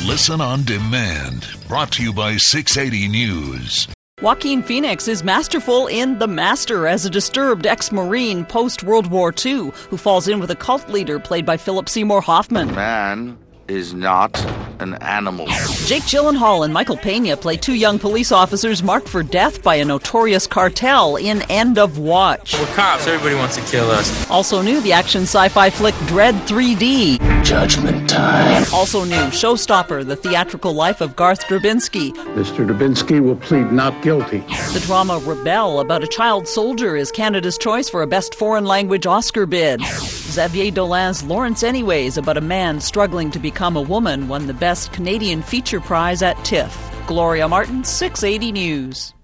Listen on demand. Brought to you by 680 News. Joaquin Phoenix is masterful in The Master as a disturbed ex-Marine post-World War II who falls in with a cult leader played by Philip Seymour Hoffman. Man is not an animal. Jake Gyllenhaal and Michael Pena play two young police officers marked for death by a notorious cartel in End of Watch. We're cops. Everybody wants to kill us. Also new, the action sci-fi flick Dread 3D. Judgment time. Also new, Showstopper, the theatrical life of Garth Drabinsky. Mr. Drabinsky will plead not guilty. The drama Rebelle about a child soldier is Canada's choice for a Best Foreign Language Oscar bid. Xavier Dolan's Lawrence Anyways about a man struggling to become a woman won the Best Canadian Feature Prize at TIFF. Gloria Martin, 680 News.